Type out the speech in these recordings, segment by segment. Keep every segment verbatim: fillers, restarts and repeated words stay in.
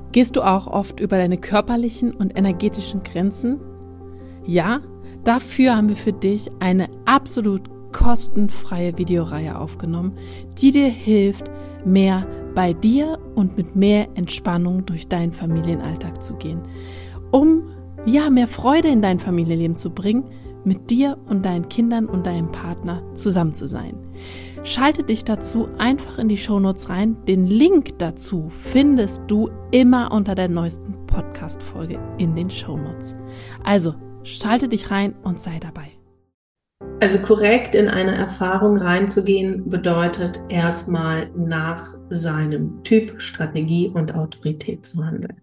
Gehst du auch oft über deine körperlichen und energetischen Grenzen? Ja, dafür haben wir für dich eine absolut kostenfreie Videoreihe aufgenommen, die dir hilft, mehr bei dir und mit mehr Entspannung durch deinen Familienalltag zu gehen, um ja mehr Freude in dein Familienleben zu bringen, mit dir und deinen Kindern und deinem Partner zusammen zu sein. Schalte dich dazu einfach in die Shownotes rein. Den Link dazu findest du immer unter der neuesten Podcast-Folge in den Shownotes. Also schalte dich rein und sei dabei. Also korrekt in eine Erfahrung reinzugehen, bedeutet erstmal nach seinem Typ, Strategie und Autorität zu handeln.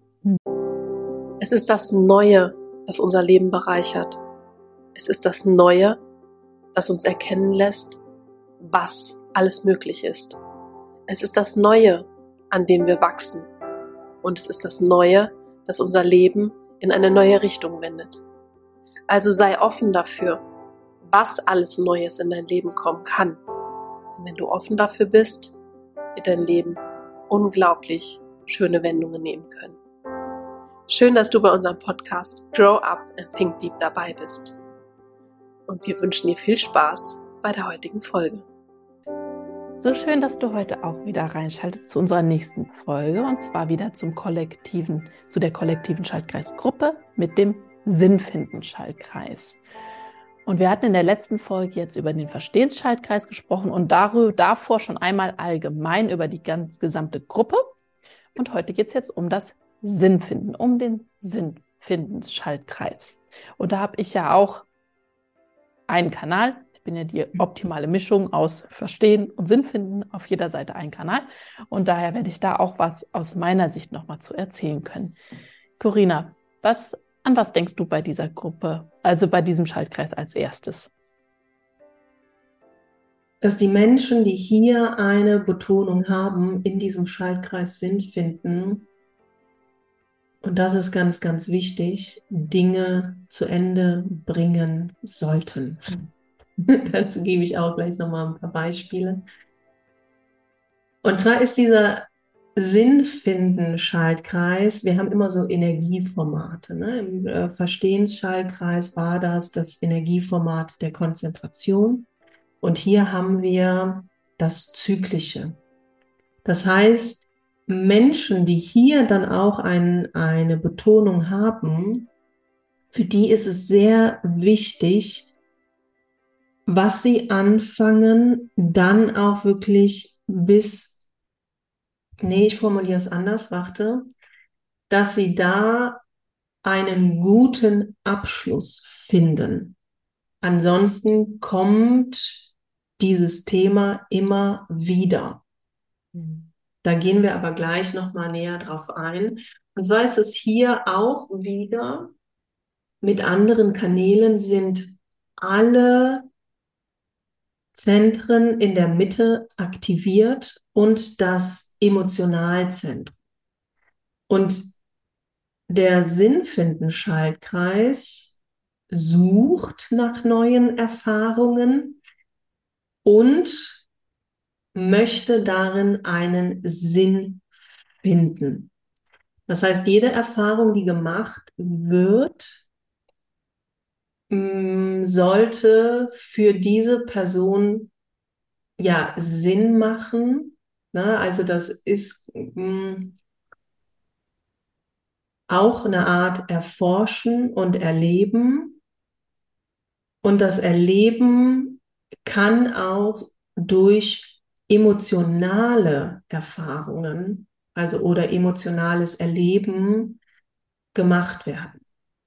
Es ist das Neue, das unser Leben bereichert. Es ist das Neue, das uns erkennen lässt, was alles möglich ist. Es ist das Neue, an dem wir wachsen. Und es ist das Neue, das unser Leben in eine neue Richtung wendet. Also sei offen dafür, was alles Neues in dein Leben kommen kann. Denn wenn du offen dafür bist, wird dein Leben unglaublich schöne Wendungen nehmen können. Schön, dass du bei unserem Podcast Grow Up and Think Deep dabei bist. Und wir wünschen dir viel Spaß bei der heutigen Folge. So schön, dass du heute auch wieder reinschaltest zu unserer nächsten Folge und zwar wieder zum kollektiven, zu der kollektiven Schaltkreisgruppe mit dem Sinnfinden-Schaltkreis. Und wir hatten in der letzten Folge jetzt über den Verstehensschaltkreis gesprochen und darüber, davor schon einmal allgemein über die ganz gesamte Gruppe. Und heute geht es jetzt um das Sinnfinden, um den Sinnfindens-Schaltkreis. Und da habe ich ja auch einen Kanal. Ich bin ja die optimale Mischung aus Verstehen und Sinnfinden, auf jeder Seite ein Kanal. Und daher werde ich da auch was aus meiner Sicht nochmal zu erzählen können. Corinna, was, an was denkst du bei dieser Gruppe, also bei diesem Schaltkreis als erstes? Dass die Menschen, die hier eine Betonung haben, in diesem Schaltkreis Sinn finden, und das ist ganz, ganz wichtig, Dinge zu Ende bringen sollten. Dazu gebe ich auch gleich nochmal ein paar Beispiele. Und zwar ist dieser Sinnfinden-Schaltkreis, wir haben immer so Energieformate. Ne? Im äh, Verstehensschaltkreis war das das Energieformat der Konzentration. Und hier haben wir das Zyklische. Das heißt, Menschen, die hier dann auch ein, eine Betonung haben, für die ist es sehr wichtig, was sie anfangen, dann auch wirklich bis, nee, ich formuliere es anders, warte, dass sie da einen guten Abschluss finden. Ansonsten kommt dieses Thema immer wieder. Da gehen wir aber gleich nochmal näher drauf ein. Und zwar ist es hier auch wieder, mit anderen Kanälen sind alle Zentren in der Mitte aktiviert und das Emotionalzentrum. Und der Sinnfinden-Schaltkreis sucht nach neuen Erfahrungen und möchte darin einen Sinn finden. Das heißt, jede Erfahrung, die gemacht wird, sollte für diese Person ja Sinn machen. Ne? Also das ist mh, auch eine Art Erforschen und Erleben. Und das Erleben kann auch durch emotionale Erfahrungen, also oder emotionales Erleben gemacht werden.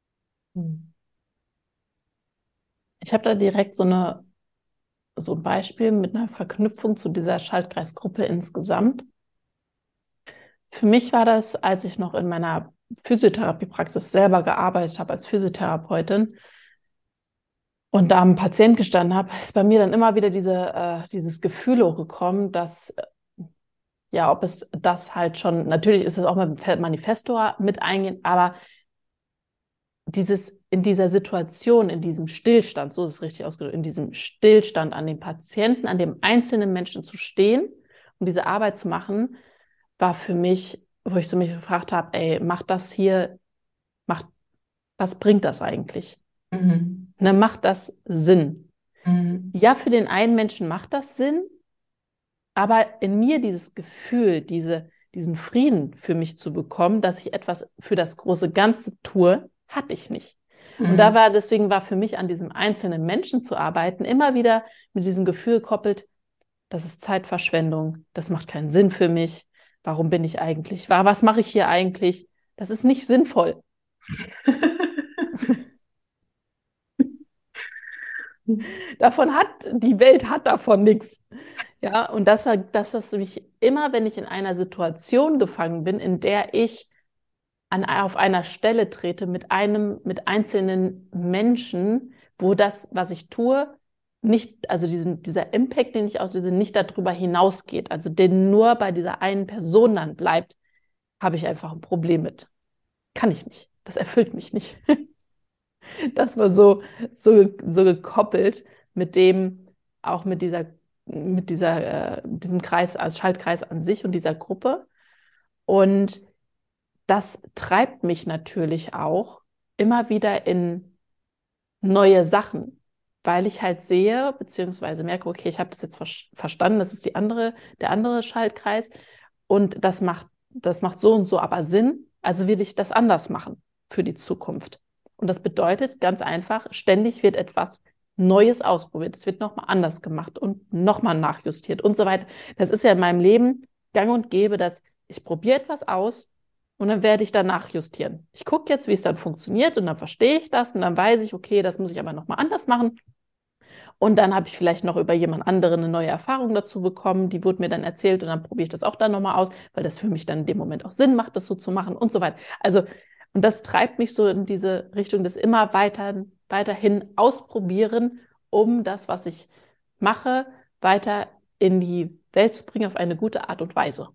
Ich habe da direkt so eine so ein Beispiel mit einer Verknüpfung zu dieser Schaltkreisgruppe insgesamt. Für mich war das, als ich noch in meiner Physiotherapiepraxis selber gearbeitet habe als Physiotherapeutin und da am Patient gestanden habe, ist bei mir dann immer wieder diese, äh, dieses Gefühl hochgekommen, dass, äh, ja, ob es das halt schon, natürlich ist es auch mit dem Manifesto mit eingehen, aber dieses in dieser Situation, in diesem Stillstand, so ist es richtig ausgedrückt, in diesem Stillstand an dem Patienten, an dem einzelnen Menschen zu stehen und diese Arbeit zu machen, war für mich wo ich so mich gefragt habe, ey, macht das hier, macht, was bringt das eigentlich? Mhm. Ne, macht das Sinn? Mhm. Ja, für den einen Menschen macht das Sinn, aber in mir dieses Gefühl, diese, diesen Frieden für mich zu bekommen, dass ich etwas für das große Ganze tue, hatte ich nicht. Und da Mhm. war, deswegen war für mich an diesem einzelnen Menschen zu arbeiten, immer wieder mit diesem Gefühl gekoppelt, das ist Zeitverschwendung, das macht keinen Sinn für mich. Warum bin ich eigentlich? Wa- Was mache ich hier eigentlich? Das ist nicht sinnvoll. Davon hat, die Welt hat davon nichts. Ja, und das war das, was mich immer, wenn ich in einer Situation gefangen bin, in der ich an, auf einer Stelle trete mit einem, mit einzelnen Menschen, wo das, was ich tue, nicht, also diesen, dieser Impact, den ich auslöse, nicht darüber hinausgeht, also den nur bei dieser einen Person dann bleibt, habe ich einfach ein Problem mit. Kann ich nicht. Das erfüllt mich nicht. Das war so, so, so gekoppelt mit dem, auch mit dieser, mit dieser, äh, diesem Kreis, als Schaltkreis an sich und dieser Gruppe. Und das treibt mich natürlich auch immer wieder in neue Sachen, weil ich halt sehe, beziehungsweise merke, okay, ich habe das jetzt ver verstanden, das ist die andere, der andere Schaltkreis und das macht, das macht so und so aber Sinn, also will ich das anders machen für die Zukunft. Und das bedeutet ganz einfach, ständig wird etwas Neues ausprobiert, es wird nochmal anders gemacht und nochmal nachjustiert und so weiter. Das ist ja in meinem Leben gang und gäbe, dass ich probiere etwas aus und dann werde ich danach justieren. Ich gucke jetzt, wie es dann funktioniert und dann verstehe ich das und dann weiß ich, okay, das muss ich aber nochmal anders machen. Und dann habe ich vielleicht noch über jemand anderen eine neue Erfahrung dazu bekommen, die wurde mir dann erzählt und dann probiere ich das auch dann nochmal aus, weil das für mich dann in dem Moment auch Sinn macht, das so zu machen und so weiter. Also, und das treibt mich so in diese Richtung des immer weiter, weiterhin ausprobieren, um das, was ich mache, weiter in die Welt zu bringen auf eine gute Art und Weise.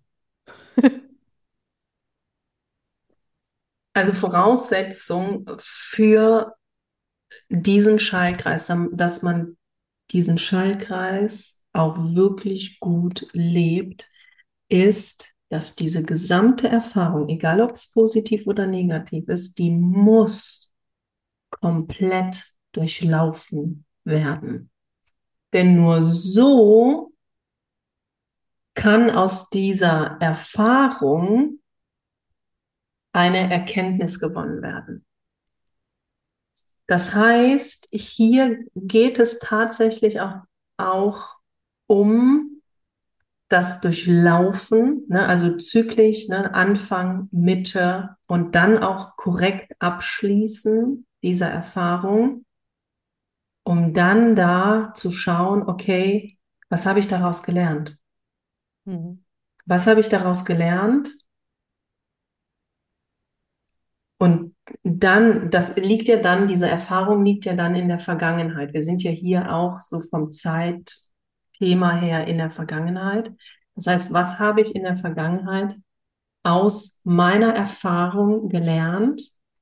Also Voraussetzung für diesen Schaltkreis, dass man diesen Schaltkreis auch wirklich gut lebt, ist, dass diese gesamte Erfahrung, egal ob es positiv oder negativ ist, die muss komplett durchlaufen werden. Denn nur so kann aus dieser Erfahrung eine Erkenntnis gewonnen werden. Das heißt, hier geht es tatsächlich auch, auch um das Durchlaufen, ne, also zyklisch, ne, Anfang, Mitte und dann auch korrekt abschließen dieser Erfahrung, um dann da zu schauen, okay, was habe ich daraus gelernt? Mhm. Was habe ich daraus gelernt? Und dann, das liegt ja dann, diese Erfahrung liegt ja dann in der Vergangenheit. Wir sind ja hier auch so vom Zeitthema her in der Vergangenheit. Das heißt, was habe ich in der Vergangenheit aus meiner Erfahrung gelernt,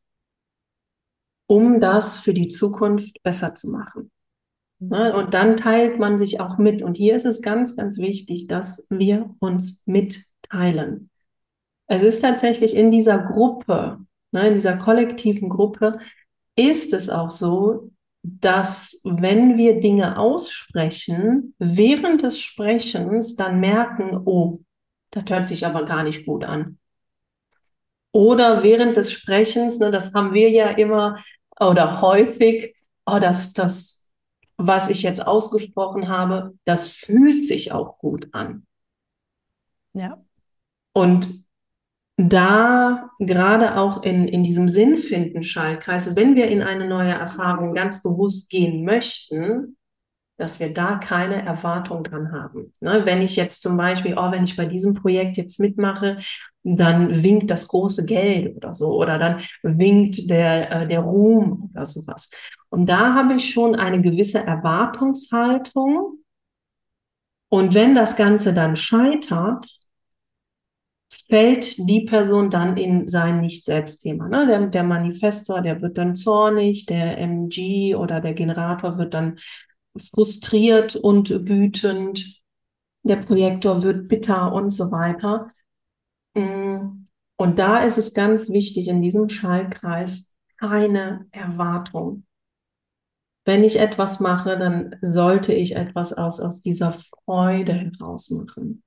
um das für die Zukunft besser zu machen? Ne? Und dann teilt man sich auch mit. Und hier ist es ganz, ganz wichtig, dass wir uns mitteilen. Es ist tatsächlich in dieser Gruppe, ne, in dieser kollektiven Gruppe, ist es auch so, dass wenn wir Dinge aussprechen, während des Sprechens dann merken, oh, das hört sich aber gar nicht gut an. Oder während des Sprechens, ne, das haben wir ja immer oder häufig, oh, das, das, was ich jetzt ausgesprochen habe, das fühlt sich auch gut an. Ja. Und da gerade auch in, in diesem Sinnfinden-Schaltkreis, wenn wir in eine neue Erfahrung ganz bewusst gehen möchten, dass wir da keine Erwartung dran haben. Ne? Wenn ich jetzt zum Beispiel, oh, wenn ich bei diesem Projekt jetzt mitmache, dann winkt das große Geld oder so, oder dann winkt der, äh, der Ruhm oder sowas. Und da habe ich schon eine gewisse Erwartungshaltung. Und wenn das Ganze dann scheitert, fällt die Person dann in sein Nicht-Selbst-Thema. Ne? Der, der Manifestor, der wird dann zornig, der M G oder der Generator wird dann frustriert und wütend, der Projektor wird bitter und so weiter. Und da ist es ganz wichtig, in diesem Schaltkreis keine Erwartung. Wenn ich etwas mache, dann sollte ich etwas aus, aus dieser Freude heraus machen.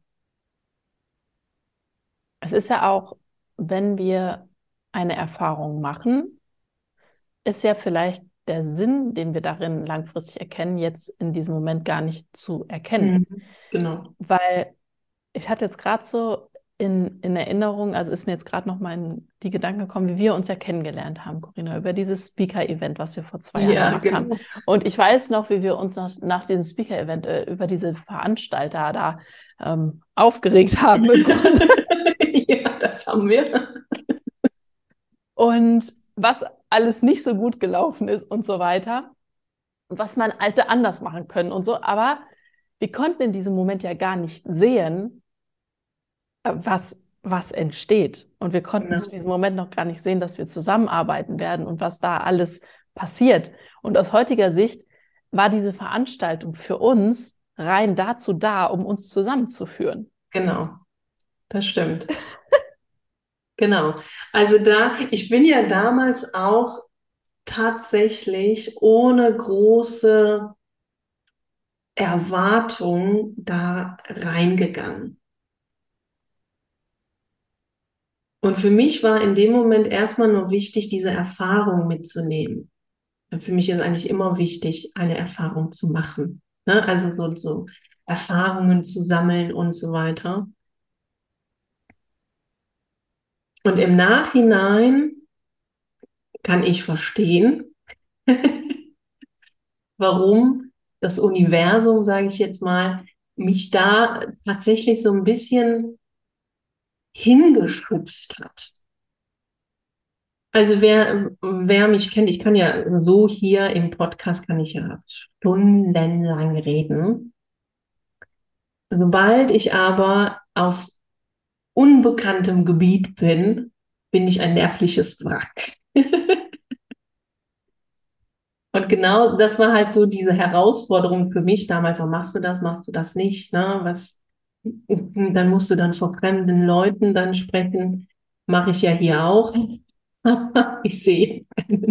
Es ist ja auch, wenn wir eine Erfahrung machen, ist ja vielleicht der Sinn, den wir darin langfristig erkennen, jetzt in diesem Moment gar nicht zu erkennen. Mhm, genau. Weil ich hatte jetzt gerade so in, in Erinnerung, also ist mir jetzt gerade noch mal in die Gedanken gekommen, wie wir uns ja kennengelernt haben, Corinna, über dieses Speaker-Event, was wir vor zwei Jahren Ja, gemacht genau. haben. Und ich weiß noch, wie wir uns nach, nach diesem Speaker-Event äh, über diese Veranstalter da ähm, aufgeregt haben im Grunde. Ja, das haben wir. Und was alles nicht so gut gelaufen ist und so weiter. Und was man hätte anders machen können und so. Aber wir konnten in diesem Moment ja gar nicht sehen, was, was entsteht. Und wir konnten Genau. zu diesem Moment noch gar nicht sehen, dass wir zusammenarbeiten werden und was da alles passiert. Und aus heutiger Sicht war diese Veranstaltung für uns rein dazu da, um uns zusammenzuführen. Genau, das stimmt. Genau. Also da, ich bin ja damals auch tatsächlich ohne große Erwartung da reingegangen. Und für mich war in dem Moment erstmal nur wichtig, diese Erfahrung mitzunehmen. Für mich ist eigentlich immer wichtig, eine Erfahrung zu machen. Ne? Also so, so Erfahrungen zu sammeln und so weiter. Und im Nachhinein kann ich verstehen, warum das Universum, sage ich jetzt mal, mich da tatsächlich so ein bisschen hingeschubst hat. Also wer, wer mich kennt, ich kann ja so hier im Podcast, kann ich ja stundenlang reden. Sobald ich aber auf unbekanntem Gebiet bin, bin ich ein nervliches Wrack. Und genau das war halt so diese Herausforderung für mich damals. Auch machst du das, machst du das nicht? Ne? Was, dann musst du dann vor fremden Leuten dann sprechen. Mache ich ja hier auch. Ich sehe.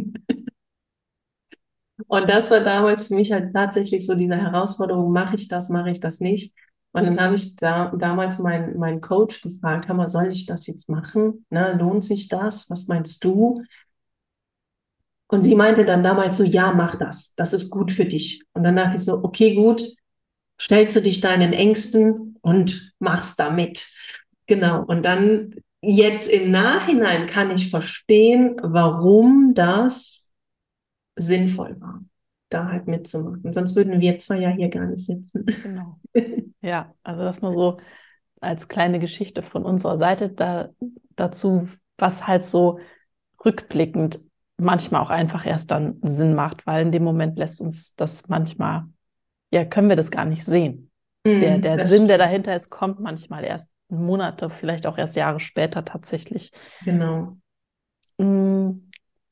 Und das war damals für mich halt tatsächlich so diese Herausforderung, mache ich das, mache ich das nicht? Und dann habe ich da damals meinen meinen Coach gefragt, hör mal, soll ich das jetzt machen? Ne, lohnt sich das? Was meinst du? Und sie meinte dann damals so, ja, mach das. Das ist gut für dich. Und dann dachte ich so, okay, gut, stellst du dich deinen Ängsten und machst damit. Genau. Und dann jetzt im Nachhinein kann ich verstehen, warum das sinnvoll war, da halt mitzumachen. Sonst würden wir zwei ja hier gar nicht sitzen. Genau. Ja, also das mal so als kleine Geschichte von unserer Seite da, dazu, was halt so rückblickend manchmal auch einfach erst dann Sinn macht, weil in dem Moment lässt uns das manchmal, ja, können wir das gar nicht sehen. Der, der Das Sinn, der stimmt. dahinter ist, kommt manchmal erst Monate, vielleicht auch erst Jahre später tatsächlich. Genau. Mm,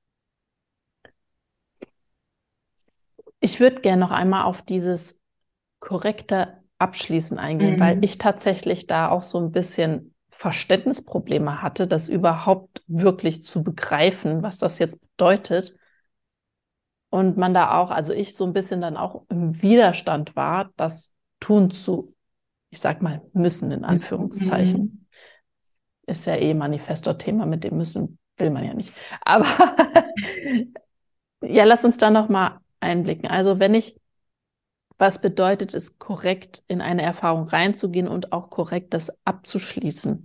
Ich würde gerne noch einmal auf dieses korrekte Abschließen eingehen, weil Mhm. ich tatsächlich da auch so ein bisschen Verständnisprobleme hatte, das überhaupt wirklich zu begreifen, was das jetzt bedeutet. Und man da auch, also ich so ein bisschen dann auch im Widerstand war, das tun zu, ich sag mal, müssen in Anführungszeichen. Mhm. Ist ja eh Manifestor-Thema, mit dem müssen will man ja nicht. Aber ja, lass uns da noch mal einblicken. Also wenn ich, was bedeutet es, korrekt in eine Erfahrung reinzugehen und auch korrekt das abzuschließen?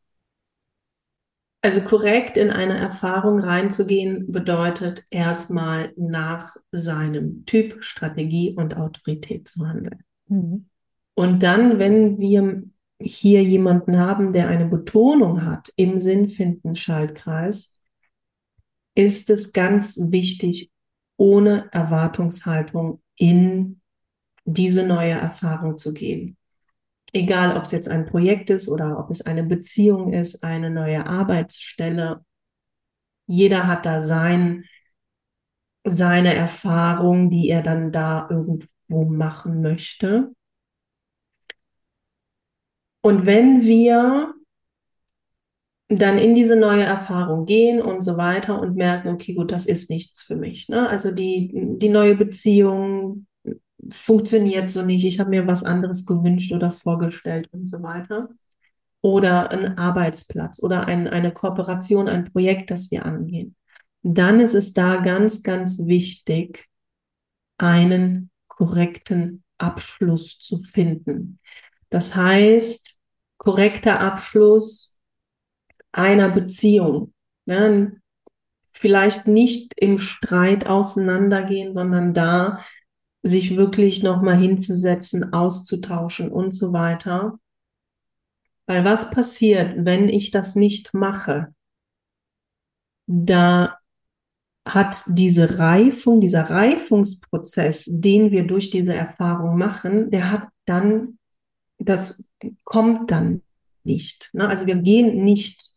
Also korrekt in eine Erfahrung reinzugehen, bedeutet erstmal nach seinem Typ, Strategie und Autorität zu handeln. Mhm. Und dann, wenn wir hier jemanden haben, der eine Betonung hat im Sinnfinden-Schaltkreis, ist es ganz wichtig, ohne Erwartungshaltung in diese neue Erfahrung zu gehen. Egal, ob es jetzt ein Projekt ist oder ob es eine Beziehung ist, eine neue Arbeitsstelle. Jeder hat da sein, seine Erfahrung, die er dann da irgendwo machen möchte. Und wenn wir dann in diese neue Erfahrung gehen und so weiter und merken, okay, gut, das ist nichts für mich. Ne? Also die, die neue Beziehung funktioniert so nicht. Ich habe mir was anderes gewünscht oder vorgestellt und so weiter. Oder ein Arbeitsplatz oder ein, eine Kooperation, ein Projekt, das wir angehen. Dann ist es da ganz, ganz wichtig, einen korrekten Abschluss zu finden. Das heißt, korrekter Abschluss einer Beziehung. Ne? Vielleicht nicht im Streit auseinandergehen, sondern da sich wirklich nochmal hinzusetzen, auszutauschen und so weiter. Weil was passiert, wenn ich das nicht mache? Da hat diese Reifung, dieser Reifungsprozess, den wir durch diese Erfahrung machen, der hat dann, das kommt dann nicht. Ne? Also wir gehen nicht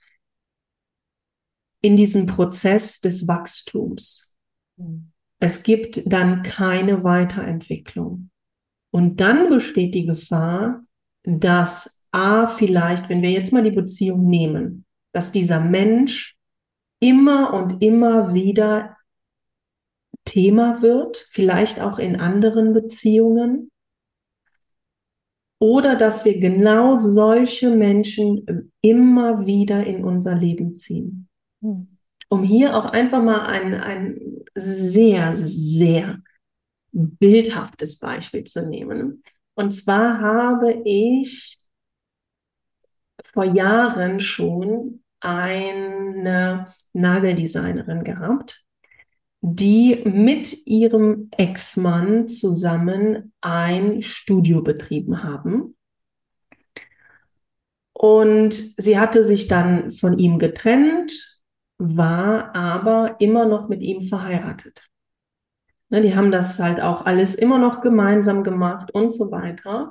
in diesen Prozess des Wachstums. Es gibt dann keine Weiterentwicklung. Und dann besteht die Gefahr, dass A, vielleicht, wenn wir jetzt mal die Beziehung nehmen, dass dieser Mensch immer und immer wieder Thema wird, vielleicht auch in anderen Beziehungen, oder dass wir genau solche Menschen immer wieder in unser Leben ziehen. Hm. Um hier auch einfach mal ein, ein sehr, sehr bildhaftes Beispiel zu nehmen. Und zwar habe ich vor Jahren schon eine Nageldesignerin gehabt, die mit ihrem Ex-Mann zusammen ein Studio betrieben haben. Und sie hatte sich dann von ihm getrennt, war aber immer noch mit ihm verheiratet. Ne, die haben das halt auch alles immer noch gemeinsam gemacht und so weiter.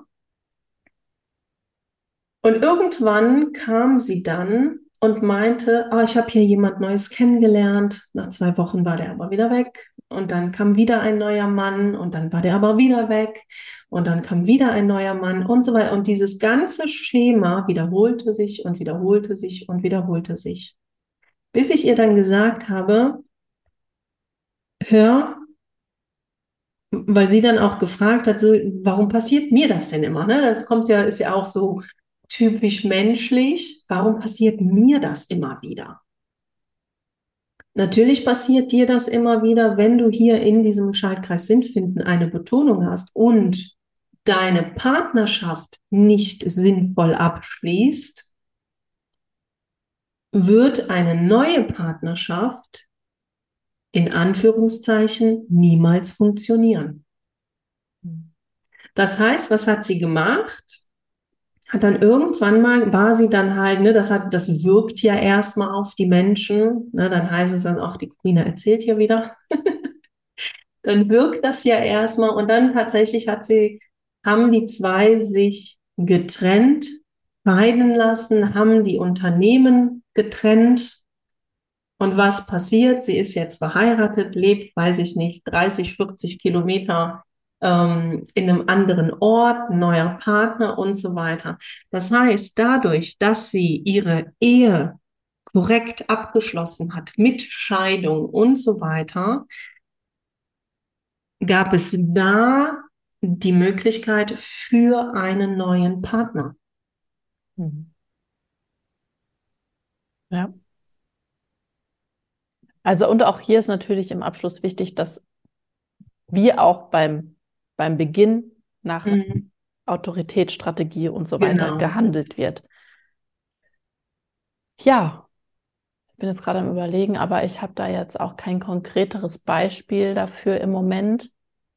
Und irgendwann kam sie dann und meinte, oh, ich habe hier jemand Neues kennengelernt. Nach zwei Wochen war der aber wieder weg. Und dann kam wieder ein neuer Mann und dann war der aber wieder weg. Und dann kam wieder ein neuer Mann und so weiter. Und dieses ganze Schema wiederholte sich und wiederholte sich und wiederholte sich. Bis ich ihr dann gesagt habe, hör, weil sie dann auch gefragt hat, so, warum passiert mir das denn immer? Ne? Das kommt ja, ist ja auch so typisch menschlich. Warum passiert mir das immer wieder? Natürlich passiert dir das immer wieder, wenn du hier in diesem Schaltkreis Sinnfinden eine Betonung hast und deine Partnerschaft nicht sinnvoll abschließt, wird eine neue Partnerschaft in Anführungszeichen niemals funktionieren. Das heißt, was hat sie gemacht? Hat dann irgendwann mal, war sie dann halt, ne, das hat, das wirkt ja erstmal auf die Menschen, ne, dann heißt es dann auch, die Corinna erzählt hier wieder. Dann wirkt das ja erstmal und dann tatsächlich hat sie, haben die zwei sich getrennt, scheiden lassen, haben die Unternehmen getrennt. Und was passiert? Sie ist jetzt verheiratet, lebt, weiß ich nicht, dreißig, vierzig Kilometer ähm, in einem anderen Ort, neuer Partner und so weiter. Das heißt, dadurch, dass sie ihre Ehe korrekt abgeschlossen hat mit Scheidung und so weiter, gab es da die Möglichkeit für einen neuen Partner. Mhm. Ja. Also und auch hier ist natürlich im Abschluss wichtig, dass wir auch beim, beim Beginn nach mhm. Autoritätsstrategie und so weiter genau. gehandelt wird. Ja, ich bin jetzt gerade am Überlegen, aber ich habe da jetzt auch kein konkreteres Beispiel dafür im Moment.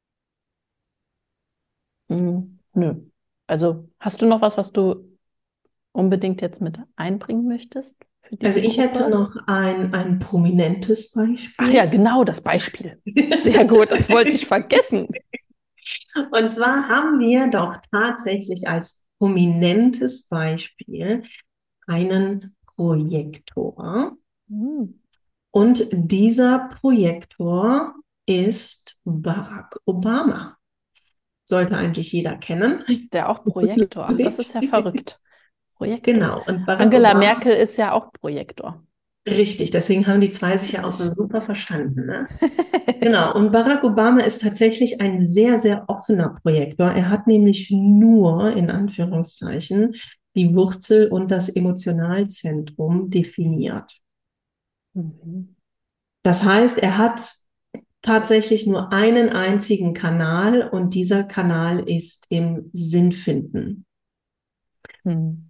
Hm, nö. Also hast du noch was, was du unbedingt jetzt mit einbringen möchtest? Also ich Gruppe? hätte noch ein, ein prominentes Beispiel. Ach ja, genau, das Beispiel. Sehr gut, das wollte ich vergessen. Und zwar haben wir doch tatsächlich als prominentes Beispiel einen Projektor. Hm. Und dieser Projektor ist Barack Obama. Sollte eigentlich jeder kennen. Der auch Projektor, das ist ja verrückt. Projektor. Genau. Und Barack Angela Obama, Merkel ist ja auch Projektor. richtig, deswegen haben die zwei sich ja auch so super verstanden, ne? Genau, und Barack Obama ist tatsächlich ein sehr, sehr offener Projektor. Er hat nämlich nur, in Anführungszeichen, die Wurzel und das Emotionalzentrum definiert. Mhm. Das heißt, er hat tatsächlich nur einen einzigen Kanal und dieser Kanal ist im Sinnfinden. Mhm.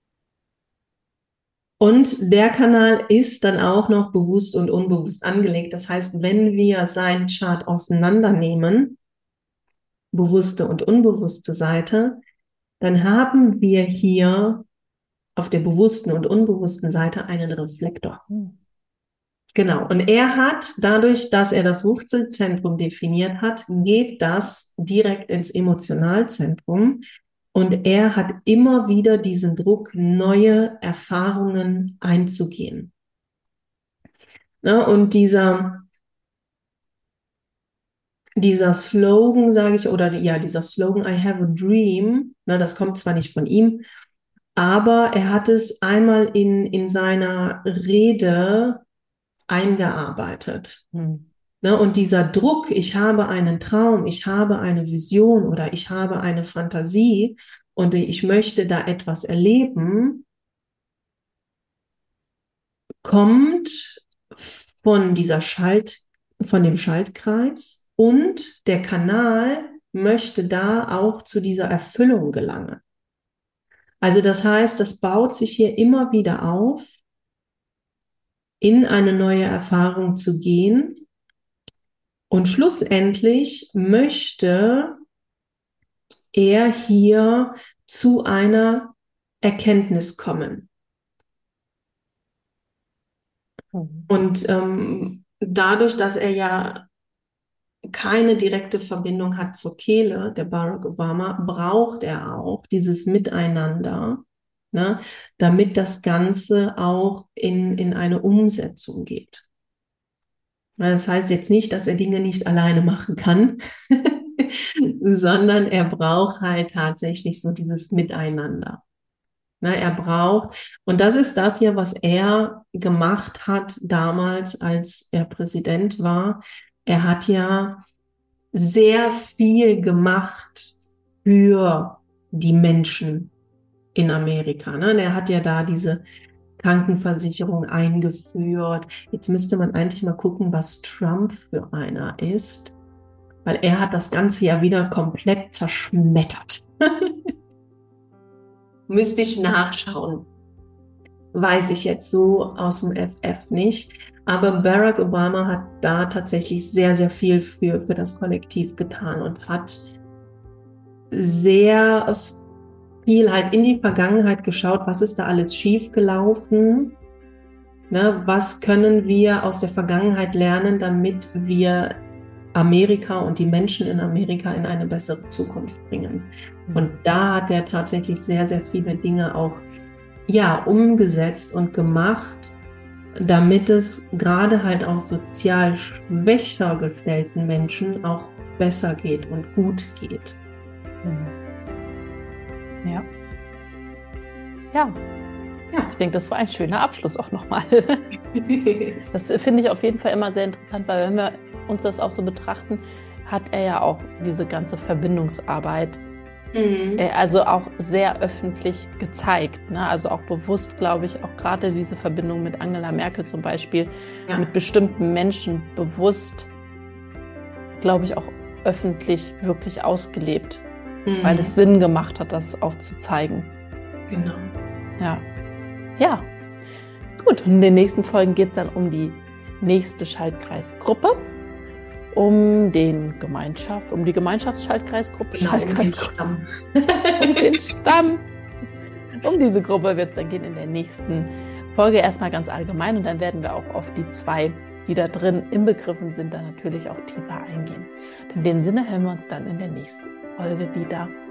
Und der Kanal ist dann auch noch bewusst und unbewusst angelegt. Das heißt, wenn wir seinen Chart auseinandernehmen, bewusste und unbewusste Seite, dann haben wir hier auf der bewussten und unbewussten Seite einen Reflektor. Mhm. Genau. Und er hat, dadurch, dass er das Wurzelzentrum definiert hat, geht das direkt ins Emotionalzentrum. Und er hat immer wieder diesen Druck, neue Erfahrungen einzugehen. Ne? Und dieser, dieser Slogan, sage ich, oder ja, dieser Slogan, I have a dream, ne, das kommt zwar nicht von ihm, aber er hat es einmal in, in seiner Rede eingearbeitet. Mhm. Ne, und dieser Druck, ich habe einen Traum, ich habe eine Vision oder ich habe eine Fantasie und ich möchte da etwas erleben, kommt von dieser Schalt, von dem Schaltkreis und der Kanal möchte da auch zu dieser Erfüllung gelangen. Also das heißt, das baut sich hier immer wieder auf, in eine neue Erfahrung zu gehen. Und schlussendlich möchte er hier zu einer Erkenntnis kommen. Mhm. Und ähm, dadurch, dass er ja keine direkte Verbindung hat zur Kehle, der Barack Obama, braucht er auch dieses Miteinander, ne, damit das Ganze auch in, in eine Umsetzung geht. Das heißt jetzt nicht, dass er Dinge nicht alleine machen kann, sondern er braucht halt tatsächlich so dieses Miteinander. Ne, er braucht, und das ist das hier, was er gemacht hat damals, als er Präsident war. Er hat ja sehr viel gemacht für die Menschen in Amerika. Ne? Der hat ja da diese Krankenversicherung eingeführt. Jetzt müsste man eigentlich mal gucken, was Trump für einer ist, weil er hat das Ganze ja wieder komplett zerschmettert. Müsste ich nachschauen. Weiß ich jetzt so aus dem F F nicht. Aber Barack Obama hat da tatsächlich sehr, sehr viel für, für das Kollektiv getan und hat sehr viel halt in die Vergangenheit geschaut, was ist da alles schiefgelaufen, ne? Was können wir aus der Vergangenheit lernen, damit wir Amerika und die Menschen in Amerika in eine bessere Zukunft bringen. Und da hat er tatsächlich sehr, sehr viele Dinge auch ja, umgesetzt und gemacht, damit es gerade halt auch sozial schwächer gestellten Menschen auch besser geht und gut geht. Ja. Ja. Ja. Ich denke, das war ein schöner Abschluss auch nochmal. Das finde ich auf jeden Fall immer sehr interessant, weil wenn wir uns das auch so betrachten, hat er ja auch diese ganze Verbindungsarbeit Mhm. also auch sehr öffentlich gezeigt. Ne? Also auch bewusst, glaube ich, auch gerade diese Verbindung mit Angela Merkel zum Beispiel, Ja. mit bestimmten Menschen bewusst, glaube ich, auch öffentlich wirklich ausgelebt, Mhm. weil es Sinn gemacht hat, das auch zu zeigen. Genau. Ja. Ja. Gut, und in den nächsten Folgen geht es dann um die nächste Schaltkreisgruppe, um den Gemeinschaft, um die Gemeinschaftsschaltkreisgruppe, Genau, Schaltkreisgruppe, um den Stamm. um den Stamm. Um diese Gruppe wird es dann gehen in der nächsten Folge erstmal ganz allgemein und dann werden wir auch auf die zwei, die da drin inbegriffen sind, dann natürlich auch tiefer eingehen. In dem Sinne hören wir uns dann in der nächsten Folge wieder.